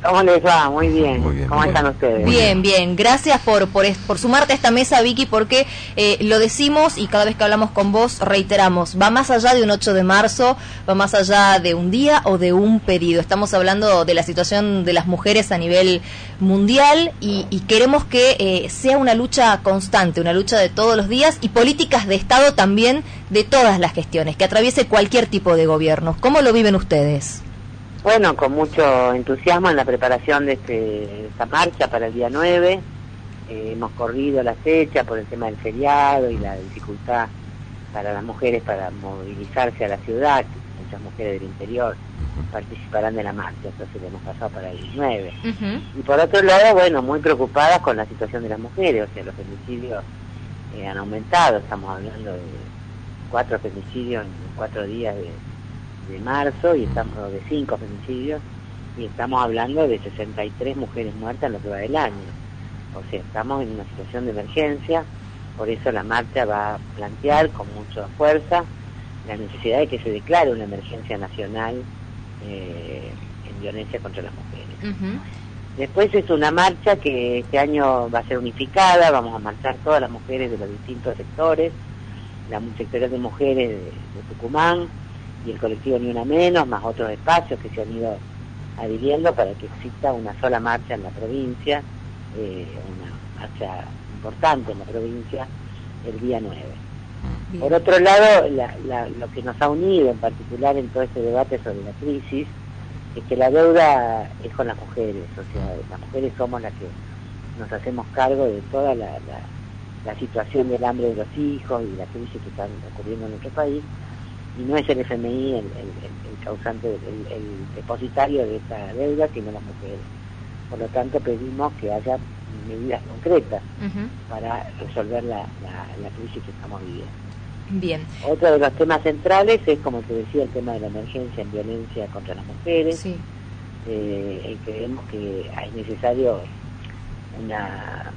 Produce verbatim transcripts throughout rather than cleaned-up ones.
¿Cómo les va? Muy bien. Muy bien, ¿Cómo muy están bien. ustedes? Bien, bien. Gracias por, por, por sumarte a esta mesa, Vicky, porque eh, lo decimos y cada vez que hablamos con vos reiteramos, va más allá de un ocho de marzo, va más allá de un día o de un pedido. Estamos hablando de la situación de las mujeres a nivel mundial y, y queremos que eh, sea una lucha constante, una lucha de todos los días y políticas de Estado también de todas las gestiones, que atraviese cualquier tipo de gobierno. ¿Cómo lo viven ustedes? Bueno, con mucho entusiasmo en la preparación de, este, de esta marcha para el día nueve. Eh, hemos corrido la fecha por el tema del feriado y la dificultad para las mujeres para movilizarse a la ciudad. Muchas mujeres del interior participarán de la marcha, entonces lo hemos pasado para el nueve. Uh-huh. Y por otro lado, bueno, muy preocupadas con la situación de las mujeres, o sea, los femicidios eh, han aumentado. Estamos hablando de cuatro femicidios en cuatro días de... de marzo, y estamos de cinco femicidios, y estamos hablando de sesenta y tres mujeres muertas en lo que va del año. O sea, estamos en una situación de emergencia, por eso la marcha va a plantear con mucha fuerza la necesidad de que se declare una emergencia nacional eh, en violencia contra las mujeres. Uh-huh. Después es una marcha que este año va a ser unificada, vamos a marchar todas las mujeres de los distintos sectores, la sectorial de mujeres de, de Tucumán, y el colectivo Ni Una Menos, más otros espacios que se han ido adhiriendo para que exista una sola marcha en la provincia, eh, una marcha importante en la provincia, el día nueve. Bien. Por otro lado, la, la, lo que nos ha unido en particular en todo este debate sobre la crisis, es que la deuda es con las mujeres, o sea, las mujeres somos las que nos hacemos cargo de toda la, la, la situación del hambre de los hijos y la crisis que están ocurriendo en nuestro país, y no es el F M I el, el, el causante, el, el depositario de esta deuda, sino las mujeres. Por lo tanto, pedimos que haya medidas concretas uh-huh. para resolver la, la, la crisis que estamos viviendo. Bien. Otro de los temas centrales es, como te decía, el tema de la emergencia en violencia contra las mujeres. Sí. Eh, creemos que es necesario una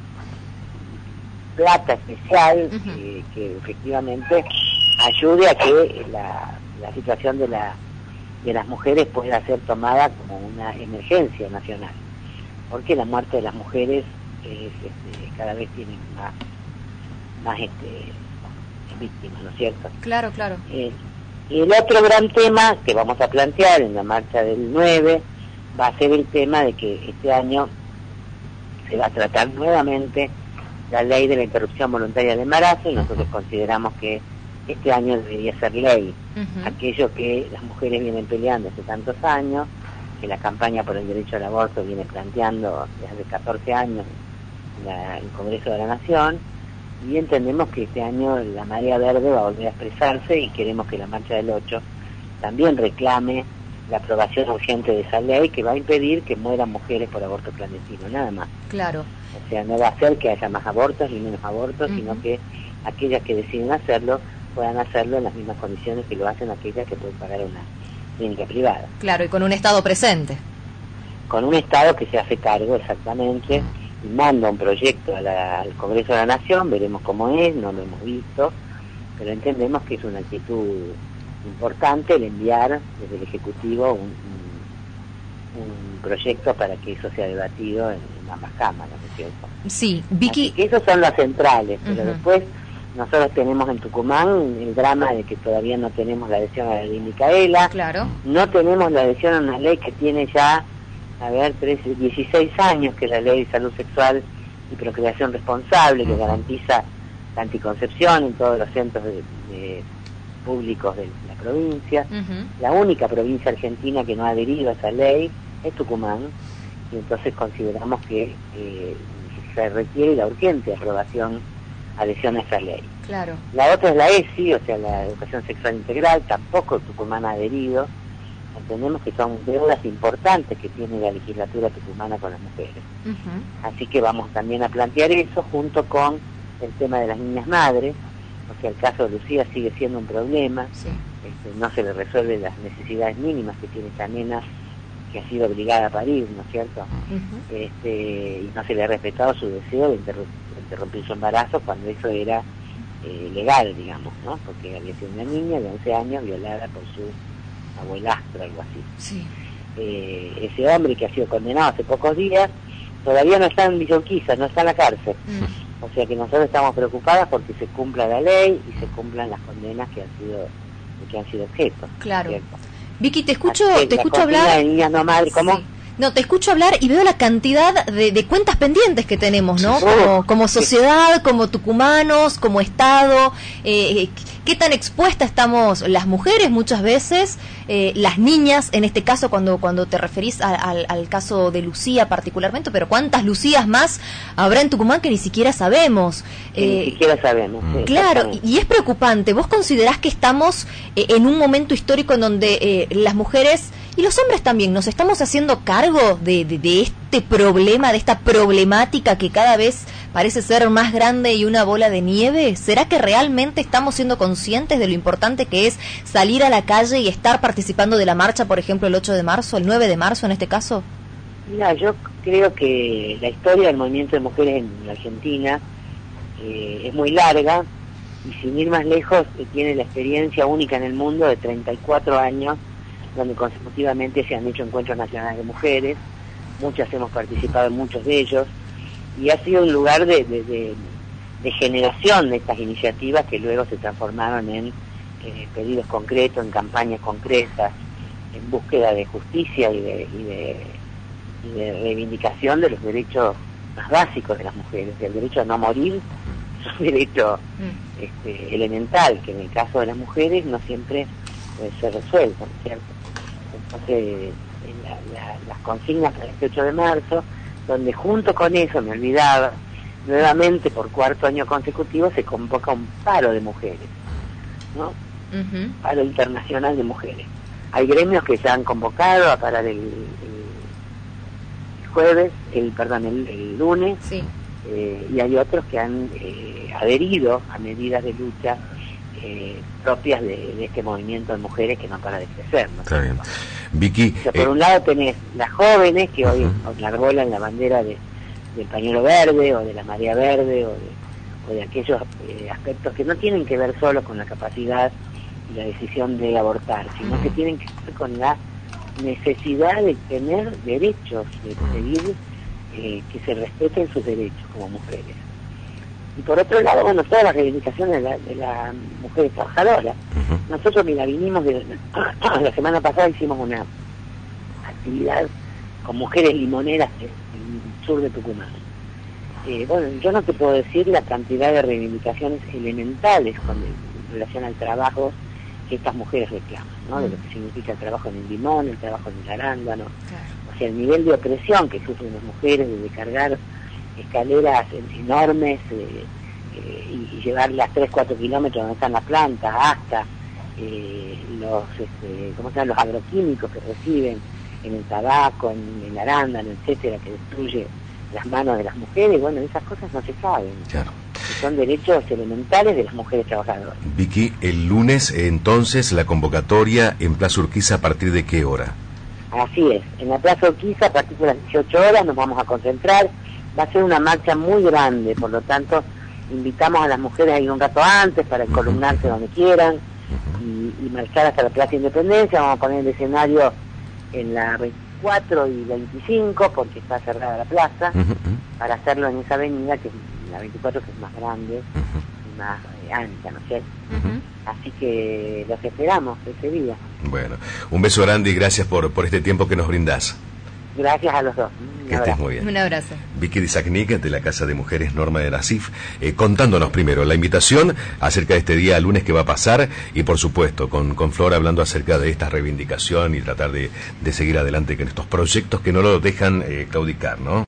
plata especial uh-huh. que, que efectivamente ayude a que la, la situación de la de las mujeres pueda ser tomada como una emergencia nacional, porque la muerte de las mujeres es, este, cada vez tiene más, más este, víctimas, ¿no es cierto? Claro, claro. Eh, y el otro gran tema que vamos a plantear en la marcha del nueve va a ser el tema de que este año se va a tratar nuevamente la ley de la interrupción voluntaria del embarazo, y nosotros consideramos que este año debería ser ley. Uh-huh. Aquello que las mujeres vienen peleando hace tantos años, que la campaña por el derecho al aborto viene planteando desde catorce años la, el Congreso de la Nación, y entendemos que este año la marea verde va a volver a expresarse, y queremos que la marcha del ocho también reclame la aprobación urgente de esa ley que va a impedir que mueran mujeres por aborto clandestino, nada más. Claro. O sea, no va a hacer que haya más abortos ni menos abortos, uh-huh. sino que aquellas que deciden hacerlo puedan hacerlo en las mismas condiciones que lo hacen aquellas que pueden pagar una clínica privada. Claro, y con un Estado presente. Con un Estado que se hace cargo, exactamente, y manda un proyecto a la, al Congreso de la Nación, veremos cómo es, no lo hemos visto, pero entendemos que es una actitud importante el enviar desde el Ejecutivo un, un, un proyecto para que eso sea debatido en, en ambas cámaras, ¿no es cierto? Sí, Vicky... Así que esos son las centrales, pero uh-huh. después nosotros tenemos en Tucumán el drama de que todavía no tenemos la adhesión a la ley Micaela, claro. no tenemos la adhesión a una ley que tiene ya, a ver, trece, dieciséis años, que es la ley de salud sexual y procreación responsable, que garantiza la anticoncepción en todos los centros de, de públicos de la provincia. Uh-huh. La única provincia argentina que no ha adherido a esa ley es Tucumán, y entonces consideramos que eh, se requiere la urgente aprobación, adhesión a esa ley. Claro. La otra es la E S I, o sea, la educación sexual integral, tampoco Tucumán ha adherido. Entendemos que son deudas importantes que tiene la legislatura tucumana con las mujeres. Uh-huh. Así que vamos también a plantear eso junto con el tema de las niñas madres. O sea, el caso de Lucía sigue siendo un problema. Sí. Este, no se le resuelven las necesidades mínimas que tiene esa nena que ha sido obligada a parir, ¿no es cierto? Uh-huh. Este, y no se le ha respetado su deseo de interrumpir interrumpir su embarazo cuando eso era eh, legal, digamos, ¿no? Porque había sido una niña de once años violada por su abuelastro, algo así. Sí. eh, ese hombre que ha sido condenado hace pocos días, todavía no está en Villa Urquiza, no está en la cárcel. Mm. O sea que nosotros estamos preocupadas porque se cumpla la ley y se cumplan las condenas que han sido que han sido objeto. Claro. ¿Cierto? Vicky, te escucho, te escucho hablar. hablar. De niñas no madre, ¿cómo? Sí. No, te escucho hablar y veo la cantidad de, de cuentas pendientes que tenemos, ¿no? Como, como sociedad, como tucumanos, como Estado. Eh, ¿Qué tan expuestas estamos las mujeres muchas veces? Eh, las niñas, en este caso, cuando cuando te referís a, al, al caso de Lucía particularmente, pero ¿cuántas Lucías más habrá en Tucumán que ni siquiera sabemos? Que eh, ni siquiera sabemos. Sí, claro, y, y es preocupante. ¿Vos considerás que estamos eh, en un momento histórico en donde eh, las mujeres... y los hombres también, nos estamos haciendo cargo de, de, de este problema, de esta problemática que cada vez parece ser más grande y una bola de nieve? ¿Será que realmente estamos siendo conscientes de lo importante que es salir a la calle y estar participando de la marcha, por ejemplo, el ocho de marzo, el nueve de marzo en este caso? Mira, yo creo que la historia del movimiento de mujeres en la Argentina eh, es muy larga y sin ir más lejos eh, tiene la experiencia única en el mundo de treinta y cuatro años donde consecutivamente se han hecho encuentros nacionales de mujeres, muchas hemos participado en muchos de ellos, y ha sido un lugar de, de, de, de generación de estas iniciativas que luego se transformaron en eh, pedidos concretos, en campañas concretas, en búsqueda de justicia y de, y de, y de reivindicación de los derechos más básicos de las mujeres. El derecho a no morir es un derecho mm. este, elemental, que en el caso de las mujeres no siempre puede ser resuelto, ¿cierto? Entonces, la, la, las consignas para el dieciocho de marzo, donde junto con eso, me olvidaba, nuevamente por cuarto año consecutivo se convoca un paro de mujeres, ¿no? Uh-huh. Paro internacional de mujeres. Hay gremios que se han convocado a parar el, el, el jueves, el perdón, el, el lunes, sí. eh, y hay otros que han eh, adherido a medidas de lucha Eh, propias de, de este movimiento de mujeres que no para de crecer, ¿no? Está bien. Vicky, o sea, por eh, un lado tenés las jóvenes que hoy uh-huh. enarbolan la bandera de, del pañuelo verde o de la marea verde o de, o de aquellos eh, aspectos que no tienen que ver solo con la capacidad y la decisión de abortar, sino uh-huh. que tienen que ver con la necesidad de tener derechos, de pedir eh, que se respeten sus derechos como mujeres. Y por otro lado, bueno, todas las reivindicaciones de la, de la mujer trabajadora. Uh-huh. Nosotros, mira, vinimos de, la semana pasada hicimos una actividad con mujeres limoneras en el sur de Tucumán. Eh, bueno, yo no te puedo decir la cantidad de reivindicaciones elementales con, en relación al trabajo que estas mujeres reclaman, ¿no? Uh-huh. De lo que significa el trabajo en el limón, el trabajo en el arándano. Claro. O sea, el nivel de opresión que sufren las mujeres de cargar escaleras enormes eh, eh, y, y llevarlas tres, cuatro kilómetros donde están las plantas, hasta eh, los, este, ¿cómo se llama? Los agroquímicos que reciben en el tabaco, en el arándano, etcétera, que destruye las manos de las mujeres. Bueno, esas cosas no se saben. Claro. Son derechos elementales de las mujeres trabajadoras. Vicky, el lunes entonces la convocatoria en Plaza Urquiza, ¿a partir de qué hora? Así es, en la Plaza Urquiza a partir de las dieciocho horas nos vamos a concentrar. Va a ser una marcha muy grande, por lo tanto invitamos a las mujeres a ir un rato antes para columnarse donde quieran y, y marchar hasta la Plaza Independencia. Vamos a poner el escenario en la veinticuatro y veinticinco porque está cerrada la plaza, uh-huh. para hacerlo en esa avenida que es la veinticuatro, que es más grande uh-huh. y más eh, ancha, ¿no es cierto? Uh-huh. Así que los esperamos ese día. Bueno, un beso grande y gracias por, por este tiempo que nos brindás. Gracias a los dos. Que estés muy bien. Un abrazo. Vicky Dizaknik, de la Casa de Mujeres Norma de Nasif, eh, contándonos primero la invitación acerca de este día lunes que va a pasar y por supuesto con, con Flor hablando acerca de esta reivindicación y tratar de, de seguir adelante con estos proyectos que no lo dejan eh, claudicar, ¿no?